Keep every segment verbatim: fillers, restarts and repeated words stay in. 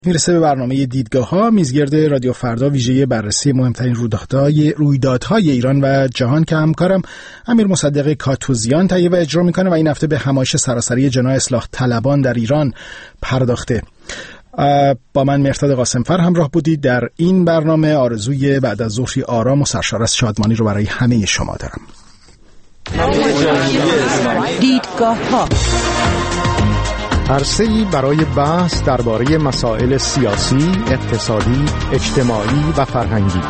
میرسه به برنامه دیدگاه‌ها، میزگرد رادیو فردا ویژه بررسی مهمترین رویدادهای رویدادهای ایران و جهان که همکارم امیر مصدق کاتوزیان تهیه و اجرا میکنه و این هفته به همایش سراسری جناح اصلاح طلبان در ایران پرداخته. با من مرداد قاسمفر همراه بودید در این برنامه. آرزوی بعد از ظهری آرام و سرشار از شادمانی رو برای همه شما دارم. دیدگاه‌ها، عرصه‌ای برای بحث درباره مسائل سیاسی، اقتصادی، اجتماعی و فرهنگی.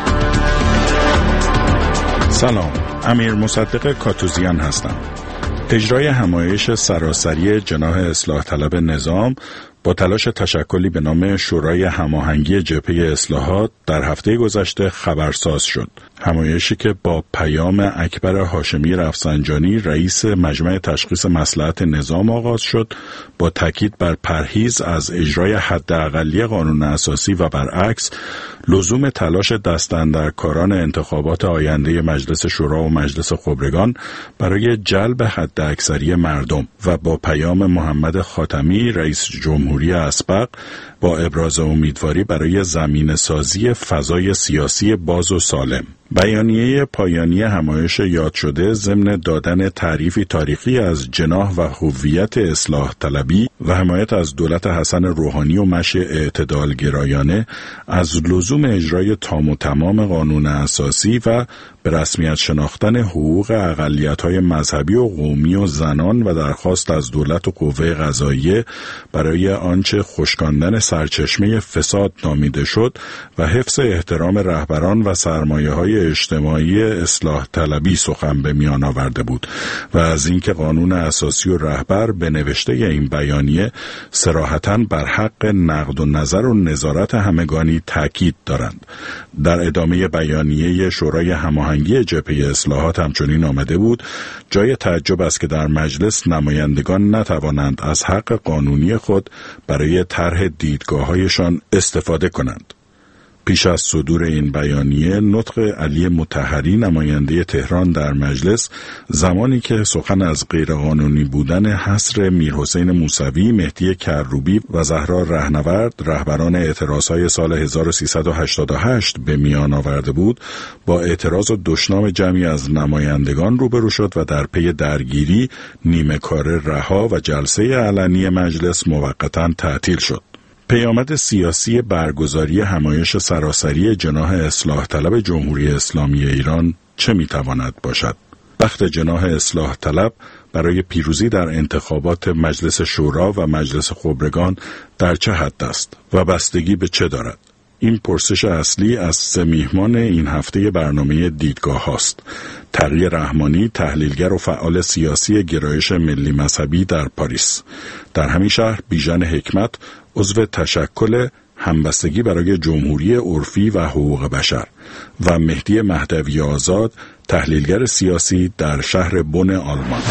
سلام، امیر مصدق کاتوزیان هستم. اجرای همایش سراسری جناح اصلاح طلب نظام با تلاش تشکلی به نام شورای هماهنگی جبهه اصلاحات در هفته گذشته خبرساز شد. همایشی که با پیام اکبر هاشمی رفسنجانی رئیس مجمع تشخیص مصلحت نظام آغاز شد، با تاکید بر پرهیز از اجرای حداقلی قانون اساسی و برعکس لزوم تلاش دستاندرکاران انتخابات آینده مجلس شورا و مجلس خبرگان برای جلب حداکثری مردم و با پیام محمد خاتمی رئیس جمهوری اسبق با ابراز امیدواری برای زمینه سازی فضای سیاسی باز و سالم. بیانیه پایانی همایش یاد شده ضمن دادن تعریفی تاریخی از جناح و هویت اصلاح طلبی و حمایت از دولت حسن روحانی و مشی اعتدال گرایانه از لزوم اجرای تام و تمام قانون اساسی و به رسمیت شناختن حقوق اقلیت‌های مذهبی و قومی و زنان و درخواست از دولت و قوه قضاییه برای آنچه خشکاندن سرچشمه فساد نامیده شد و حفظ احترام رهبران و سرمایه‌های اجتماعی اصلاح طلبی سخن به میان آورده بود و از اینکه قانون اساسی و رهبر به نوشته این بیانیه صراحتاً بر حق نقد و نظر و نظارت همگانی تاکید دارند. در ادامه بیانیه شورای هماهنگی جبهه اصلاحات همچنین آمده بود: جای تعجب است که در مجلس نمایندگان نتوانند از حق قانونی خود برای طرح دیدگاه‌هایشان استفاده کنند. پیش از صدور این بیانیه، نطق علی مطهری نماینده تهران در مجلس زمانی که سخن از غیرقانونی بودن حصر میرحسین موسوی، مهدی کروبی و زهرا رهنورد رهبران اعتراضهای سال هزار و سیصد و هشتاد و هشت به میان آورده بود، با اعتراض و دشنام جمعی از نمایندگان روبرو شد و در پی درگیری نیمه کاره رها و جلسه علنی مجلس موقتاً تعطیل شد. پیامد سیاسی برگزاری همایش سراسری جناح اصلاح طلب جمهوری اسلامی ایران چه میتواند باشد؟ بخت جناح اصلاح طلب برای پیروزی در انتخابات مجلس شورا و مجلس خبرگان در چه حد است و بستگی به چه دارد؟ این پرسش اصلی از سه میهمان این هفته برنامه دیدگاه هاست. تقی رحمانی، تحلیلگر و فعال سیاسی گرایش ملی مذهبی در پاریس. در همین شهر بیژن حکمت، عضو تشکل همبستگی برای جمهوری عرفی و حقوق بشر، و مهدی مهدوی آزاد، تحلیلگر سیاسی در شهر بن آلمان.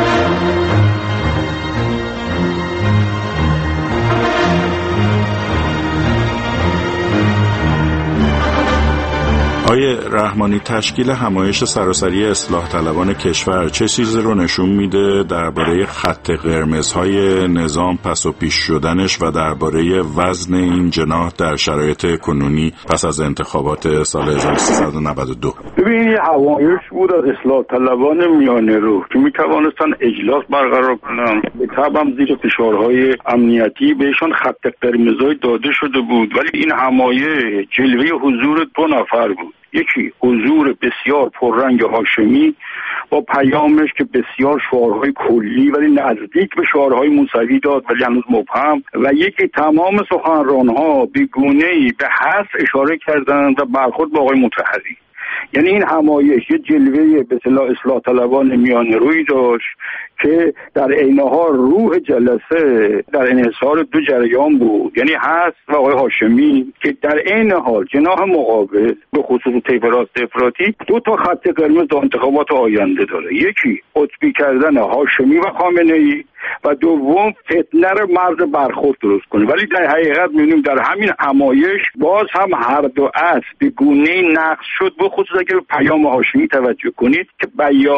آیه رحمانی، تشکیل همایش سراسری اصلاح طلبان کشور چه چیزی رو نشون میده درباره خط قرمزهای نظام پس و پیش شدنش و درباره وزن این جناح در شرایط کنونی پس از انتخابات سال هزار و سیصد و نود و دو؟ ببین، یه همایش بود از اصلاح طلبان میانه رو که میتوانستن اجلاس برقرار کنن. به طبع هم زیر فشارهای امنیتی بهشان خط قرمزهای داده شده بود، ولی این همایش جلوه حضور دو نفر بود. یکی حضور بسیار پررنگ هاشمی با پیامش که بسیار شعارهای کلی ولی نزدیک به شعارهای موسوی داد ولی هنوز مبهم، و یکی تمام سخنرانها بیگونه‌ای به حذف اشاره کردند و برخورد با آقای مطهری. یعنی این همایش یه جلوه به اصطلاح اصلاح طلبان میانه روی داشت که در عین حال روح جلسه در انحصار دو جریان بود، یعنی حذف و آقای هاشمی، که در عین حال جناح مقابل به خصوص طیف راست افراطی دو تا خط قرمز در انتخابات آینده داره. یکی قطبی کردن هاشمی و خامنه‌ای و دوم فتنه رو مرز برخورد درست کنه. ولی در حقیقت می‌بینیم در همین همایش باز هم هر دو است به گونه‌ای نقض شد، به خصوص اگر پیام هاشمی توجه کنید که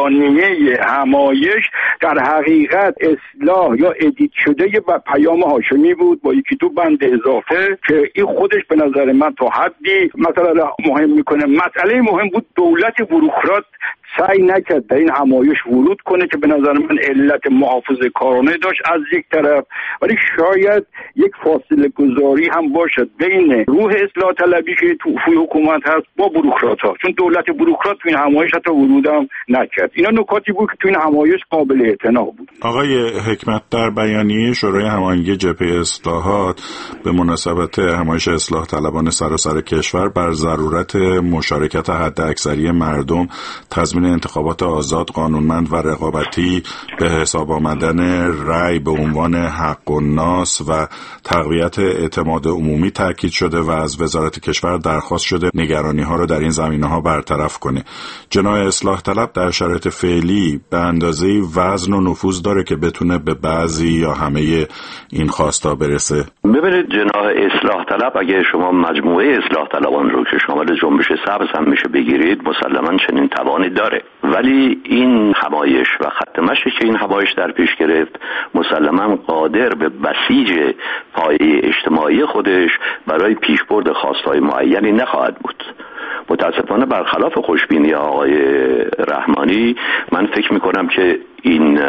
بیانیه همایش در حقیقت اصلاح یا ادیت شده با پیام هاشمی بود با یکی دو بند اضافه که این خودش به نظر من تا حدی مثلا مهم میکنه. مسئله مهم بود دولت بوروکرات سعی نکرد در این همایش ورود کنه که به نظر من علت محافظه کارانه داشت از یک طرف، ولی شاید یک فاصله گذاری هم باشد بین روح اصلاح طلبی که تو حکومت هست با بوروکرات ها، چون دولت بوروکرات تو این همایش حتی ورود هم نکرد. اینا نکاتی بود که تو این همایش قابل اعتنا بود. آقای حکمت، در بیانیه شورای هماهنگی جبهه اصلاحات به مناسبت همایش اصلاح طلبان سراسر کشور بر ضرورت مشارکت حداکثری مردم، تضمین انتخابات آزاد، قانونمند و رقابتی، به حساب آمدن رأی به عنوان حق الناس و تقویت اعتماد عمومی تاکید شده و از وزارت کشور درخواست شده نگرانی‌ها را در این زمینه‌ها برطرف کنه. جناح اصلاح طلب در شرایط فعلی به اندازه‌ای وزن و نفوذ داره که بتونه به بعضی یا همه این خواستا برسه. ببینید، جناح اصلاح طلب اگه شما مجموعه اصلاح طلبان رو که شامل جنبش سبز هم میشه بگیرید، مسلماً چنین توانی داره، ولی این همایش و خط مشی که این همایش در پیش گرفت مسلماً قادر به بسیج پایه اجتماعی خودش برای پیشبرد خواستهای معینی نخواهد بود. متاسفانه برخلاف خوشبینی آقای رحمانی، من فکر میکنم که این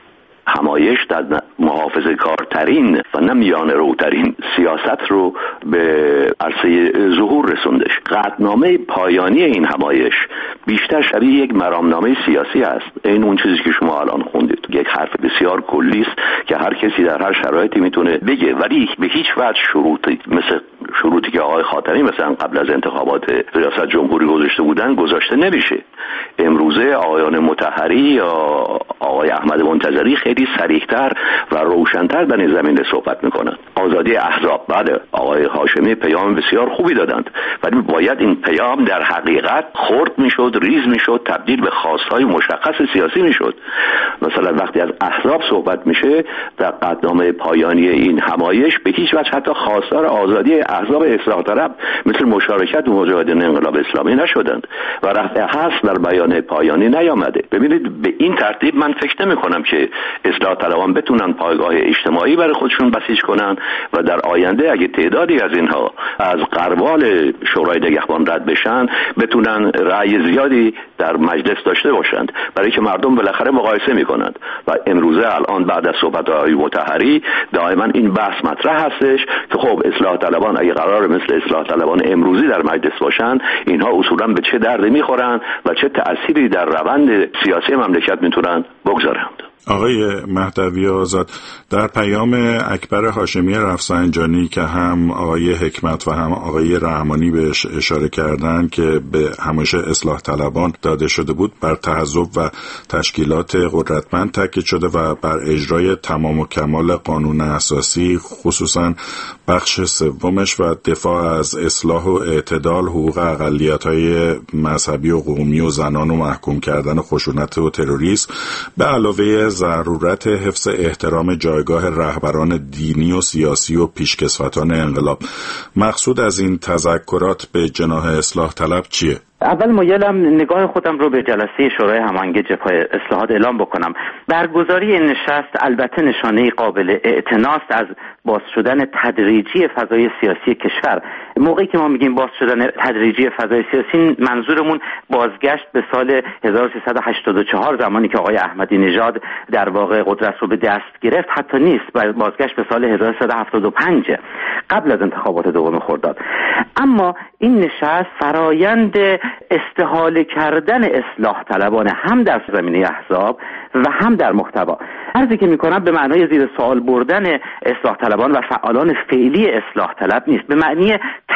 همایش در محافظه کارترین و نه میانه روترین سیاست رو به عرصه ظهور رسوندش. قطعنامه پایانی این همایش بیشتر شبیه یک مرامنامه سیاسی است. این اون چیزی که شما الان خوندید، یک حرف بسیار کلی است که هر کسی در هر شرایطی میتونه بگه، ولی به هیچ وجه شروطی مثل شروطی که آقای خاتمی مثلا قبل از انتخابات ریاست جمهوری گذاشته بودن گذاشته نمیشه. امروزه آقایان مطهری یا آقای احمد منتظری خیلی صریح‌تر و روشن‌تر در این زمینه صحبت می‌کنند. آزادی احزاب، بله، آقای هاشمی پیام بسیار خوبی دادند، ولی باید این پیام در حقیقت خرد میشد، ریز میشد، تبدیل به خواست‌های مشخص سیاسی میشد. مثلا وقتی از احزاب صحبت میشه در قطعنامه پایانی این همایش به هیچ وجه حتی خواستار آزادی احزاب اصلاح طلب مثل مشارکت مجاهدین انقلاب اسلامی نشدند و رفع هست در بیان پایانی نیامده. ببینید، به این ترتیب من فکر نمی‌کنم که اصلاح طلبان بتونن پایگاه اجتماعی برای خودشون بسیج کنن و در آینده اگه تعدادی از اینها از قربال شورای نگهبان رد بشن بتونن رأی زیادی در مجلس داشته باشند، برای که مردم بالاخره مقایسه میکنند. و امروزه الان بعد از صحبت آقای مطهری دائما این بحث مطرح هستش که خب اصلاح طلبان اگه قرار مثل اصلاح طلبان امروزی در مجلس باشن، اینها اصولا به چه دردی میخورن و چه تأثیری در روند سیاسی مملکت میتونن بگذارند. آقای مهدوی آزاد، در پیام اکبر هاشمی رفسنجانی که هم آقای حکمت و هم آقای رحمانی بهش اشاره کردن که به همایش اصلاح طلبان داده شده بود، بر تحزب و تشکیلات قدرتمند تاکید شده و بر اجرای تمام و کمال قانون اساسی، خصوصا بخش سومش و دفاع از اصلاح و اعتدال، حقوق اقلیت‌های مذهبی و قومی و زنان و محکوم کردن خشونت و تروریسم، به علاوه ضرورت حفظ احترام جایگاه رهبران دینی و سیاسی و پیشکسوتان انقلاب. مقصود از این تذکرات به جناح اصلاح طلب چیه؟ اول مایلم نگاه خودم رو به جلسه شورای هماهنگی جبهه اصلاحات اعلام بکنم. برگزاری این نشست البته نشانه قابل اعتناست از باز شدن تدریجی فضای سیاسی کشور. موقعی که ما میگیم باز شدن تدریجی فضای سیاسی، منظورمون بازگشت به سال هزار و سیصد و هشتاد و چهار، زمانی که آقای احمدی نژاد در واقع قدرت رو به دست گرفت، حتی نیست. بازگشت به سال هزار و سیصد و هفتاد و پنج، قبل از انتخابات دوم خرداد. اما این نشست فرایند استحاله کردن اصلاح طلبان هم در زمینه احزاب و هم در محتوا، عرضی که میکنم به معنای زیر سوال بردن اصلاح طلبان و فعالان فعلی اصلاح طلب نیست، به معنی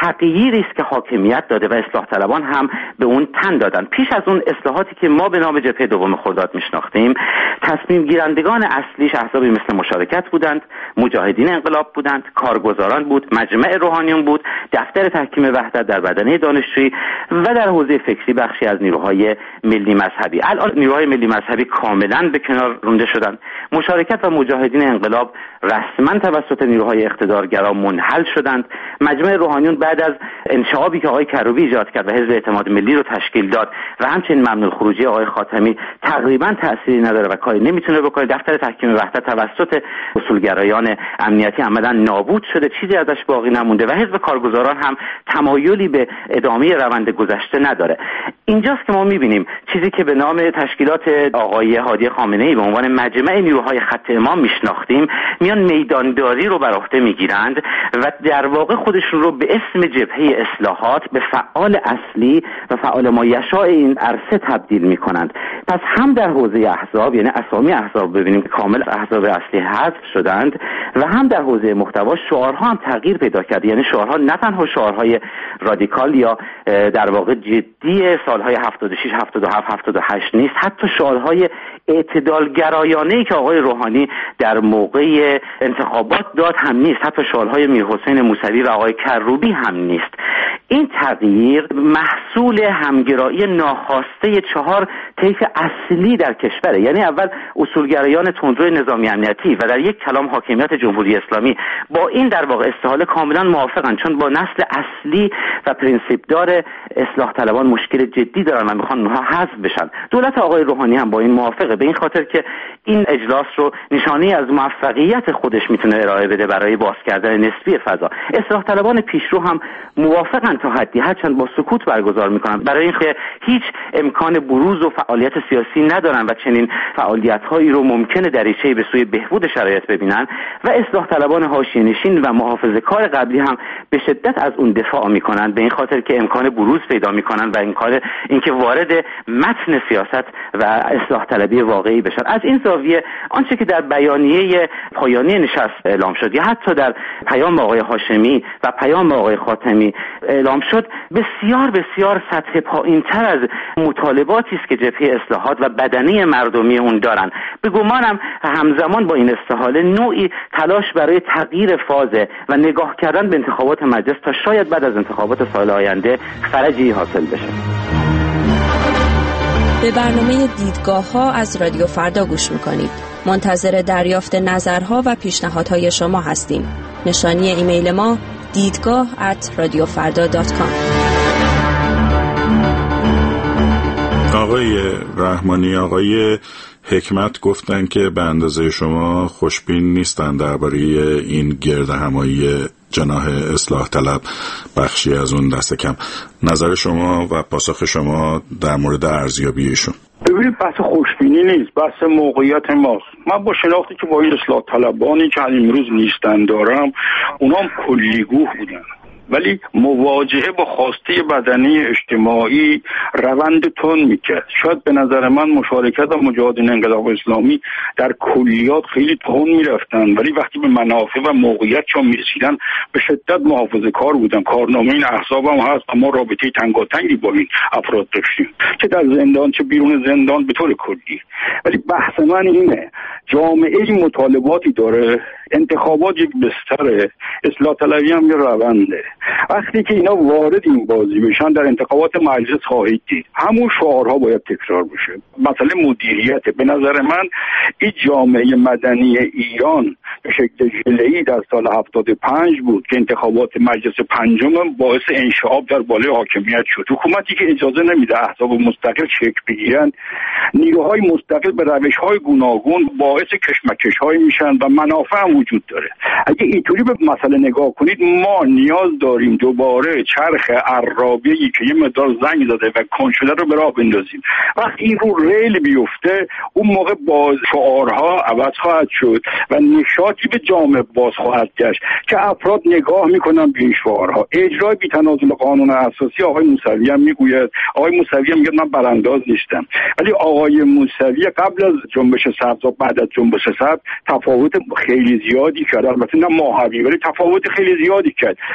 تغییری است که حاکمیت داده و اصلاح طلبان هم به اون تن دادن. پیش از اون اصلاحاتی که ما به نام جبهه دوم خرداد میشناختیم، تصمیم گیرندگان اصلیش احزابی مثل مشارکت بودند، مجاهدین انقلاب بودند، کارگزاران بود، مجمع روحانیون بود، دفتر تحکیم وحدت در بدنه دانشجویی و در حوزه فکری بخشی از نیروهای ملی مذهبی. الان نیروهای ملی مذهبی کاملا به کنار رونده شدند. مشارکت و مجاهدین انقلاب رسما توسط نیروهای اقتدارگرا منحل شدند. مجمع روحانیون بعد از انشعابی که آقای کروبی ایجاد کرد و حزب اعتماد ملی رو تشکیل داد و همچنین ممنوع الخروجی آقای خاتمی تقریبا تأثیری نداره و کاری نمیتونه بکنه. دفتر تحکیم وحدت توسط اصولگرایان امنیتی عملاً نابود شده، چیزی ازش باقی نمونده و حزب کارگزاران هم تمایلی به ادامه روند گذشته نداره. اینجاست که ما میبینیم چیزی که به نام تشکیلات آقای هادی خامنه‌ای به عنوان مجمع نیروهای خط امام میشناختیم میان میدانداری رو بر عهده میگیرند و در واقع خودشون رو به اسم جبهه اصلاحات به فعال اصلی و فعال مایشاء این عرصه تبدیل میکنند. پس هم در حوزه احزاب، یعنی اسامی احزاب ببینیم کامل احزاب اصلی حذف شدند و هم در حوزه محتوا شعارها هم تغییر پیدا کرد. یعنی شعارها نه تنها شعارهای رادیکال یا در واقع جدی سالهای هفتاد و شش، هفتاد و هفت، هفتاد و هشت نیست، حتی شعارهای اعتدالگرایانه‌ای که آقای روحانی در موقع انتخابات داد هم نیست، حتی شعارهای میرحسین موسوی و آقای کروبی هم نیست. این تغییر محصول همگرایی ناخواسته چهار طیف اصلی در کشوره. یعنی اول اصولگرایان تندروی نظامی امنیتی و در یک کلام حاکمیت جمهوری اسلامی با این در واقع استحاله کاملا موافقن، چون با نسل اصلی و پرینسیپ دار اصلاح طلبان مشکل جدی دارن و میخوان اونها حذف بشن. دولت آقای روحانی هم با این موافقه، به این خاطر که این اجلاس رو نشانه از موفقیت خودش میتونه ارائه بده برای باز کردن نسبی فضا. اصلاح طلبان پیشرو هم موافقن تا حدی، هرچند با سکوت برگزار میکنن، برای اینکه هیچ امکان بروز و فعالیت سیاسی ندارن و چنین فعالیت‌هایی رو ممکنه دریچه‌ای به سوی بهبود شرایط ببینن و اصلاح طلبان حاشیه‌نشین و محافظه‌کار قبلی هم به شدت از اون دفاع میکنن، به این خاطر که امکان بروز پیدا میکنن و این کار اینکه وارد متن سیاست و اصلاح طلبی واقعی بشن. از این زاویه آنچه که در بیانیه پایانی نشست اعلام شد یا حتی در پیام آقای هاشمی و پیام آقای خاتمی اعلام شد بسیار بسیار سطح پایین‌تر از مطالباتی است که جبهه اصلاحات و بدنه مردمی اون دارن. به گمانم همزمان با این استحاله نوعی تلاش برای تغییر فازه و نگاه کردن به انتخابات مجلس تا شاید بعد از انتخابات سال آینده فرجی حاصل بشه. به برنامه دیدگاه ها از رادیو فردا گوش میکنید. منتظر دریافت نظرها و پیشنهادهای شما هستیم. نشانی ایمیل ما دیدگاه ات رادیو فردا دات کام. آقای رحمانی، آقای حکمت گفتن که به اندازه شما خوشبین نیستن درباره این گرد همایی جناح اصلاح طلب، بخشی از اون دست کم. نظر شما و پاسخ شما در مورد ارزیابیشون؟ ببینید بحث خوشبینی نیست، بحث موقعیت ماست. من با شناختی که با این اصلاح طلبانی که امروز نیستن دارم، اونام کلیگوه بودن، ولی مواجهه با خواسته بدنی اجتماعی روند تون میکرد. شاید به نظر من مشارکت و مجاهدین انقلاب اسلامی در کلیات خیلی تون میرفتن، ولی وقتی به منافع و موقعیت چون میرسیدن به شدت محافظه کار بودن. کارنامه این احزاب هم هست، اما رابطه تنگاتنگی با این افراد داشتیم، چه در زندان چه بیرون زندان به طور کلی. ولی بحث من اینه، جامعه مطالباتی داره، انتخابات یک بستره، اصلاح طلبی هم یه رونده. وقتی که اینا وارد این بازی بشن در انتخابات مجلس خواهید دید همون شعارها باید تکرار بشه. مسئله مدیریته. به نظر من این جامعه مدنی ایران به شکل ژله‌ای در سال هفتاد و پنج بود که انتخابات مجلس پنجم باعث انشعاب در بالای حاکمیت شد. حکومتی که اجازه نمیده احزاب مستقل شکل بگیرن، نیروهای مستقل به روش‌های گوناگون باعث کشمکش‌های میشن و منافع هم وجود داره. اگه اینطوری به مسئله نگاه کنید، ما نیاز داریم دوباره چرخ عرابه‌ای که یه مقدار زنگ زده و کن شده رو به راه بندازیم. وقتی این رو ریل بیفته، اون موقع با شعارها عوض خواهد شد و نشاطی به جامعه باز خواهد گشت که افراد نگاه میکنن به این شعارها. اجرای بی‌تنازل قانون اساسی آقای موسوی هم میگوید، آقای موسوی هم میگه من برانداز نیستم، ولی آقای موسوی قبل از جنبش سبز و بعد از جنبش سبز تفاوت خیلی زیادی کرد. البته نه ماهوی، ولی تفاوت خیلی زیادی کرد.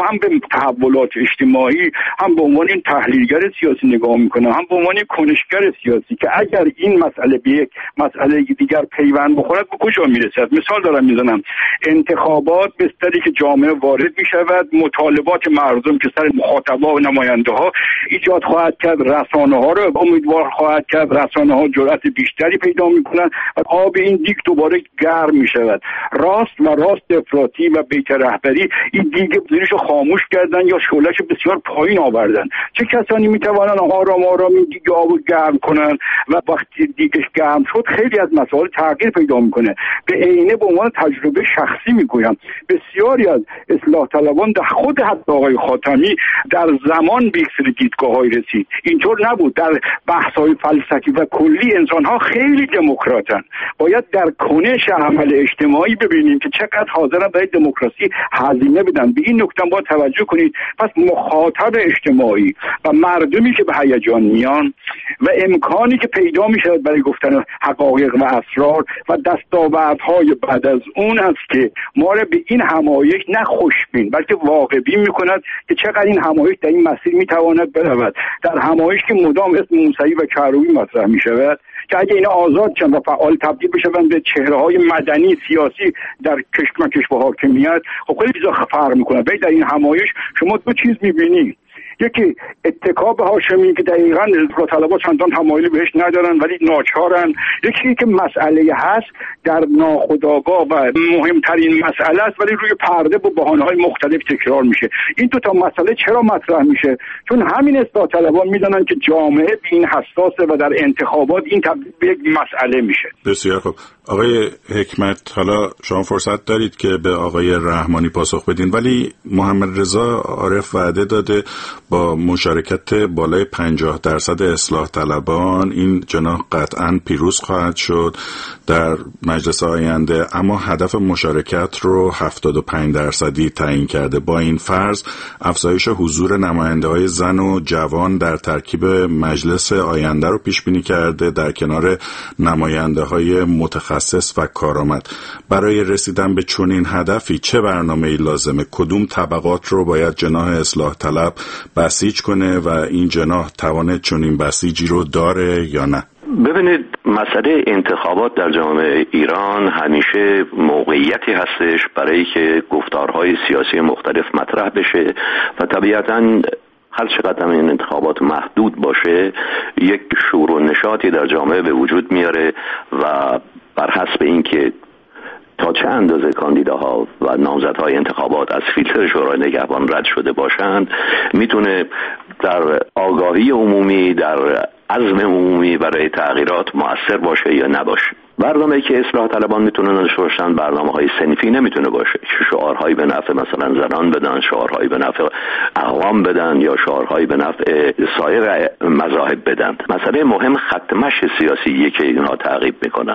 هم به تحولات اجتماعی هم به عنوان این تحلیلگر سیاسی نگاه میکنم، هم به عنوان کنشگر سیاسی که اگر این مسئله به یک مسئله دیگر پیوند بخورد به کجا میرسد. مثال دارم میزنم، انتخابات بستری که جامعه وارد میشود، مطالبات مردم که سر مخاطبا و نماینده ها ایجاد خواهد کرد، رسانه ها رو امیدوار خواهد کرد، رسانه ها جرأت بیشتری پیدا میکنن و آب این دیگ دوباره گرم میشود. راست و راست افراطی و بیت رهبری این دیگ زیرش خاموش کردن یا شعله‌اش بسیار پایین آوردن. چه کسانی میتوانند آرام آرام این دیگ آب گرم کنن و وقتی دیگش گرم شد خیلی از مسائل تغییر پیدا میکنه. به عینه به عنوان تجربه شخصی میگویم بسیاری از اصلاح طلبان در خود حتی آقای خاتمی در زمان به یک سری دیدگاه‌های رسید. اینطور نبود. در بحث‌های فلسفی و کلی انسان‌ها خیلی دموکراتن. باید در کنش عمل اجتماعی ببینیم که چقدر حاضرن برای دموکراسی هزینه بدن. به این نکته با توجه کنید. پس مخاطب اجتماعی و مردمی که به هیجان میان و امکانی که پیدا میشه برای گفتن حقایق و اسرار و دستاوردهای بعد از اون است که ما را به این همایش نه خوشبین بلکه واقع‌بین میکند که چقدر این همایش در این مسیر میتواند برود. در همایش که مدام اسم موسوی و کروبی مطرح میشود که اگه اینا آزاد شن و فعال تبدیل بشن به چهره‌های مدنی سیاسی در کشمکش با حاکمیت، خب خیلی چیزا فرق میکنه. ولی در این همایش شما دو چیز میبینید، یکی اتکا به هاشمی که دقیقاً اصلاح طلبها چندان تمایلی بهش ندارن ولی ناچارن، یکی که مسئله هست در ناخودآگاه و مهمترین مسئله است ولی روی پرده با بهانه‌های مختلف تکرار میشه. این دو تا مسئله چرا مطرح میشه؟ چون همین اصلاح طلبها میدونن که جامعه به این حساسه و در انتخابات این تبدیل به یک مسئله میشه. بسیار خوب. آقای حکمت، حالا شما فرصت دارید که به آقای رحمانی پاسخ بدین، ولی محمد رضا عارف وعده داده با مشارکت بالای پنجاه درصد اصلاح طلبان این جناح قطعاً پیروز خواهد شد در مجلس آینده، اما هدف مشارکت رو هفتاد و پنج درصدی تعیین کرده. با این فرض افزایش حضور نماینده‌های زن و جوان در ترکیب مجلس آینده رو پیش بینی کرده در کنار نماینده‌های متخصص و کارآمد. برای رسیدن به چنین هدفی چه برنامه‌ای لازمه؟ کدوم طبقات رو باید جناح اصلاح طلب بسیج کنه و این جناح توان چنین بسیجی رو داره یا نه؟ ببینید، مسئله انتخابات در جامعه ایران همیشه موقعیتی هستش برای که گفتارهای سیاسی مختلف مطرح بشه و طبیعتاً هر چقدر این انتخابات محدود باشه یک شور و نشاطی در جامعه به وجود میاره و بر حسب اینکه تا چه اندازه کاندیداها و نامزدهای انتخابات از فیلتر شورای نگهبان رد شده باشند میتونه در آگاهی عمومی، در عزم عمومی برای تغییرات مؤثر باشه یا نباشه. برنامه‌ای که اصلاح طلبان میتونن داشته باشن برنامه‌های صنفی نمیتونه باشه. شعارهایی به نفع مثلا زنان بدن، شعارهایی به نفع اقوام بدن یا شعارهایی به نفع سایر مذاهب بدن. مسئله مهم خط مشی سیاسیه که اینها تعقیب میکنن.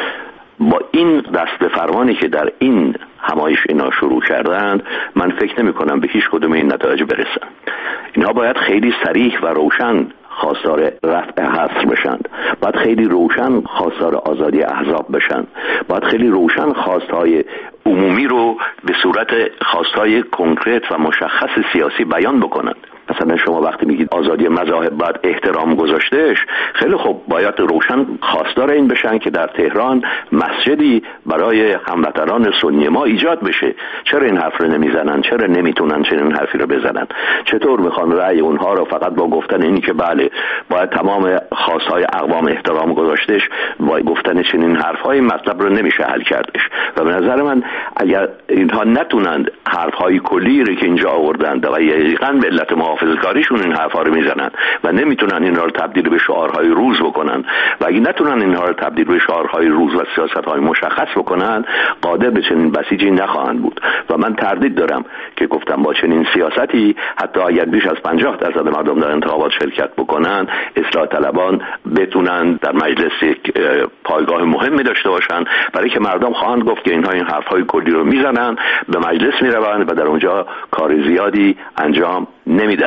با این دست فرمانی که در این همایش اینا شروع کردند، من فکر نمی کنم به هیچ کدوم این نتایج برسن. اینها باید خیلی صریح و روشن خواستار رفع حصر بشن، باید خیلی روشن خواستار آزادی احزاب بشن، باید خیلی روشن خواستهای عمومی رو به صورت خواستهای کنکرت و مشخص سیاسی بیان بکنند. مثلا شما وقتی میگید آزادی مذاهب باید احترام گذاشتهش، خیلی خوب باید روشن خواستار این بشن که در تهران مسجدی برای هموطنان سنی ما ایجاد بشه. چرا این حرف رو نمیزنن؟ چرا نمیتونن چنین حرفی رو بزنن؟ چطور میخوان رأی اونها رو فقط با گفتن اینی که بله باید تمام خواستهای اقوام احترام گذاشتهش، با گفتن چنین حرفهای مطلب رو نمیشه حل کردش. و به نظر من اگر اینها نتونند حرفهای کلی رو که اینجا آوردند و یقیقاً به علت محافظه‌کاریشون این حرفا رو میزنن و نمیتونن اینها رو تبدیل به شعارهای روز بکنن و اگه نتونن اینها رو تبدیل به شعارهای روز و سیاست‌های مشخص بکنن، قادر به چنین بسیجی نخواهند بود. و من تردید دارم که گفتم با چنین سیاستی حتی اگر بیش از پنجاه درصد مردم در انتخابات شرکت بکنن، اصلاح طلبان بتونن در مجلس یک پایگاه مهمی داشته باشن، برای که مردم خواهند گفت که اینها این حرفهای کلی رو میزنن، به مجلس میروند و در اونجا کار زیادی انجام نمیدهند.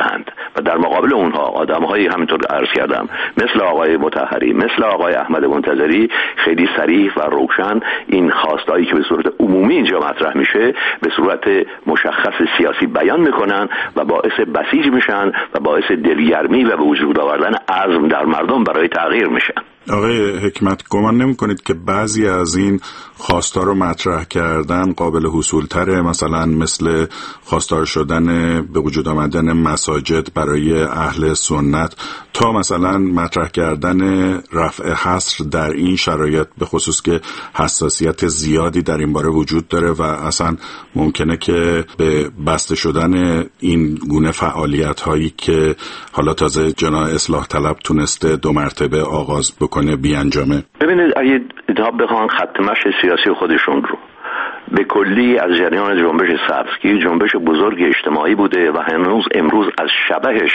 اند و در مقابل اونها آدم‌هایی همینطور عرض کردم مثل آقای مطهری، مثل آقای احمد منتظری خیلی صریح و روشن این خواستایی که به صورت عمومی اینجا مطرح میشه به صورت مشخص سیاسی بیان میکنن و باعث بسیج میشن و باعث دلگرمی و به وجود آوردن عزم در مردم برای تغییر میشن. آقای حکمت، گمان نمی کنید که بعضی از این خواستار رو مطرح کردن قابل حصول تره، مثلا مثل خواستار شدن به وجود آمدن مساجد برای اهل سنت تا مثلا مطرح کردن رفع حصر در این شرایط، به خصوص که حساسیت زیادی در این باره وجود داره و اصلا ممکنه که به بسته شدن این گونه فعالیت هایی که حالا تازه جناح اصلاح طلب تونسته دو مرتبه آغاز بکنه بیانجامه. ببینید اگه اینا بخوان خط مشی سیاسی خودشون رو به کلی از جریان جنبش سبزگیر، جنبش بزرگ اجتماعی بوده و هنوز امروز از شبهش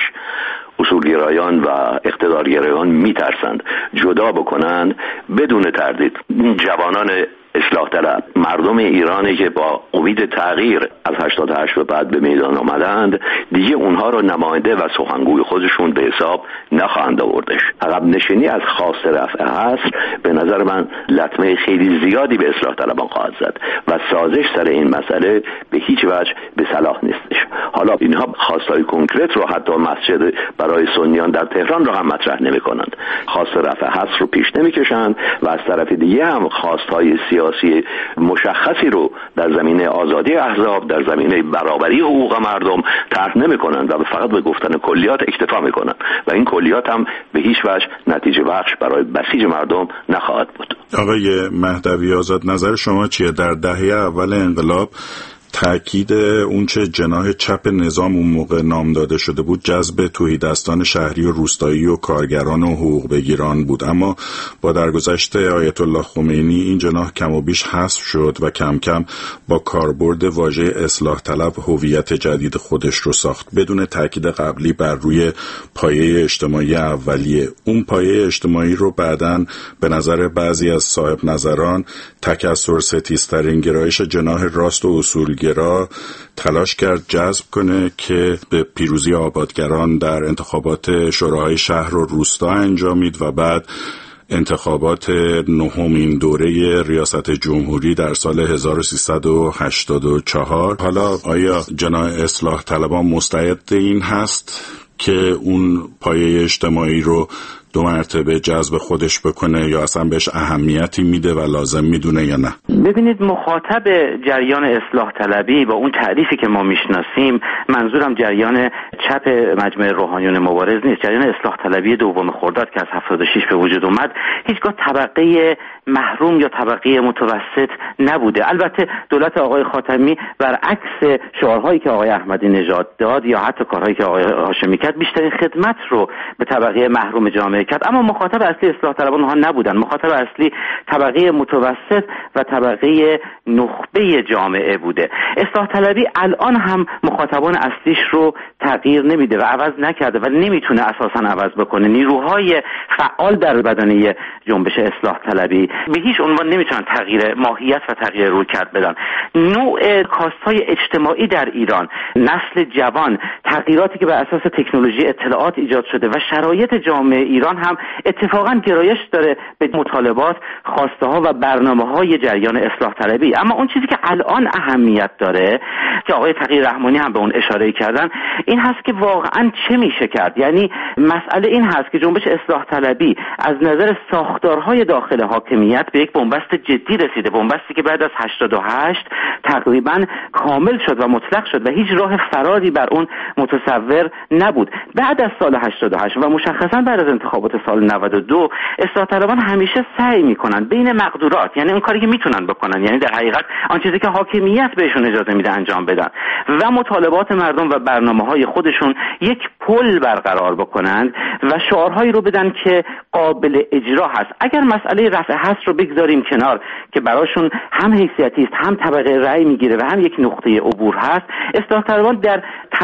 اصولگرایان و اقتدارگرایان میترسند جدا بکنند، بدون تردید جوانان اصلاح طلب، مردم ایرانی که با امید تغییر از هشتاد و هشت به بعد به میدان آمدند، دیگه اونها رو نماینده و سخنگوی خودشون به حساب نخواهند آوردش. عقب نشینی از خواست رفع حصر به نظر من لطمه خیلی زیادی به اصلاح طلبان خواهد زد و سازش سر این مسئله به هیچ وجه به صلاح نیستش. حالا اینها خواستای کنکرت رو حتی مسجد برای سنیان در تهران رو هم مطرح نمی‌کنند. خواست رفع حصر رو پیش نمی‌کشند و از طرف دیگه هم خواستهای سیاسی مشخصی رو در زمینه آزادی احزاب، در زمینه برابری حقوق مردم طرح نمی‌کنند و فقط به گفتن کلیات اکتفا می‌کنند و این کلیات هم به هیچ وجه نتیجه بخش برای بسیج مردم نخواهد بود. آقای مهدوی آزاد، نظر شما چیه؟ در دهه اول انقلاب تأکید اونچه جناح چپ نظام اون موقع نام داده شده بود جذب تهیدستان شهری و روستایی و کارگران و حقوق بگیران بود، اما با درگذشت آیت الله خمینی این جناح کم و بیش حذف شد و کم کم با کاربرد واژه اصلاح طلب هویت جدید خودش رو ساخت بدون تأکید قبلی بر روی پایه اجتماعی اولیه. اون پایه اجتماعی رو بعداً به نظر بعضی از صاحب نظران تکثر ستیزترین گرایش جناح راست و اصول گرا تلاش کرد جذب کنه که به پیروزی آبادگران در انتخابات شوراهای شهر و روستا انجامید و بعد انتخابات نهمین دوره ریاست جمهوری در سال هزار و سیصد و هشتاد و چهار. حالا آیا جناح اصلاح طلبان مستعد این هست که اون پایه اجتماعی رو دو مرتبه جذب خودش بکنه یا اصلا بهش اهمیتی میده و لازم میدونه یا نه؟ ببینید، مخاطب جریان اصلاح طلبی با اون تعریفی که ما میشناسیم، منظورم جریان چپ مجمع روحانیون مبارز نیست. جریان اصلاح طلبی دوم خرداد که از هفتاد و شش به وجود اومد هیچگاه طبقه محروم یا طبقه متوسط نبوده. البته دولت آقای خاتمی برعکس شعارهایی که آقای احمدی نژاد داد یا حتی کارهایی که آقای هاشمی کرد بیشترین خدمت رو به طبقه محروم جامعه کرد، اما مخاطب اصلی اصلاح طلبان اونها نبودن. مخاطب اصلی طبقه متوسط و طبقه نخبه جامعه بوده. اصلاح طلبی الان هم مخاطبان اصلیش رو تغییر نمیده و عوض نکرده و نمیتونه اساسا عوض بکنه. نیروهای فعال در بدنه جنبش اصلاح طلبی به هیچ عنوان نمیتونن تغییر ماهیت و تغییر رویکرد بدن. نوع کاست‌های اجتماعی در ایران، نسل جوان، تغییراتی که بر اساس تکنولوژی اطلاعات ایجاد شده و شرایط جامعه ایران هم اتفاقا گرایش داره به مطالبات، خواسته ها و برنامه های جریان اصلاح طلبی. اما اون چیزی که الان اهمیت داره که آقای تقی رحمانی هم به اون اشاره کردن این هست که واقعا چه میشه کرد. یعنی مسئله این هست که جنبش اصلاح طلبی از نظر ساختارهای داخل حاکمیت به یک بنبست جدی رسیده، بنبستی که بعد از هشتاد و هشت تقریبا کامل شد و مطلق شد و هیچ راه فراری بر اون متصور نبود. بعد از سال هشتاد و هشت و مشخصا بعد از انتخابات سال نود و دو اصلاح طلبان همیشه سعی میکنن بین مقدورات، یعنی اون کاری که میتونن بکنن، یعنی در حقیقت آن چیزی که حاکمیت بهشون اجازه میده انجام بدن و مطالبات مردم و برنامه‌های خودشون یک پل برقرار بکنن و شعارهایی رو بدن که قابل اجرا هست. اگر مسئله رفع حصر رو بگذاریم کنار که براشون هم حیثیتی است، هم طبقه رأی میگیره و هم یک نقطه عبور هست، اصلاح طلبان در تلاش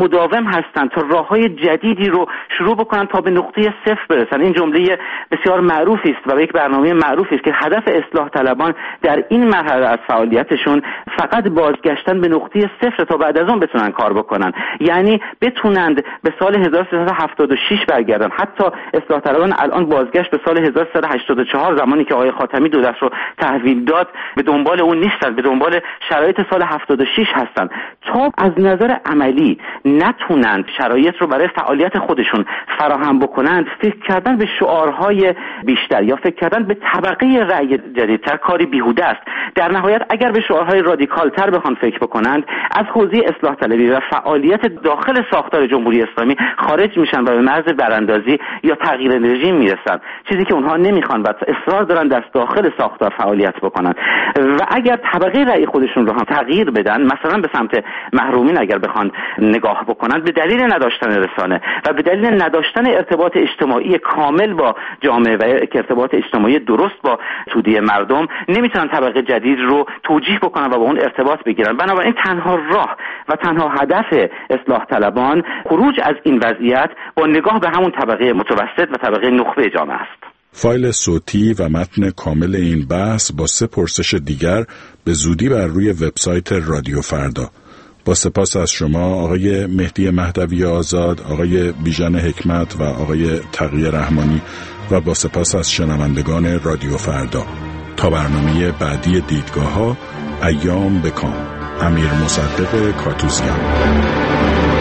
مداوم هستن تا راههای جدیدی رو شروع بکنن تا به نقطه صفر برسن. این جمله بسیار معروفی است و به یک برنامه معروفی است که هدف اصلاح طلبان در این مرحله از فعالیتشون فقط بازگشتن به نقطه صفر تا بعد از اون بتونن کار بکنن، یعنی بتونند به سال هزار و سیصد و هفتاد و شش برگردن. حتی اصلاح طلبان الان بازگشت به سال هزار و سیصد و هشتاد و چهار زمانی که آقای خاتمی دو دست رو تحویل داد به دنبال اون نیستن، به دنبال شرایط سال هفتاد و شش هستن. تا از نظر عملی نتونند شرایط رو برای فعالیت خودشون فراهم بکنند، فکر کردن به شعارهای بیشتر یا فکر کردن به طبقه رأی جدیدتر کاری بیهوده است. در نهایت اگر به شعارهای رادیکالتر بخوان فکر بکنند، از حوزه اصلاح طلبی و فعالیت داخل ساختار جمهوری اسلامی خارج میشن و به مرز براندازی یا تغییر رژیم میرسن، چیزی که اونها نمیخوان و اصرار دارن در داخل ساختار فعالیت بکنن. و اگر طبقه رأی خودشون رو هم تغییر بدن، مثلا به سمت محرومین اگر بخوان نگاه بکنن، به دلیل نداشتن رسانه و به دلیل نداشتن ارتباط اجتماعی کامل با جامعه و ارتباط اجتماعی درست با توده مردم، نمیتونن طبقه جدید رو توجیه بکنن و با اون ارتباط بگیرن. بنابراین تنها راه و تنها هدف اصلاح طلبان خروج از این وضعیت با نگاه به همون طبقه متوسط و طبقه نخبه جامعه است. فایل صوتی و متن کامل این بحث با سه پرسش دیگر به زودی بر روی وبسایت رادیو فردا. با سپاس از شما آقای مهدی مهدوی آزاد، آقای بیژن حکمت و آقای تقی رحمانی و با سپاس از شنوندگان رادیو فردا. تا برنامه بعدی دیدگاه ها، ایام بکام. امیر مصدق کاتوزیان.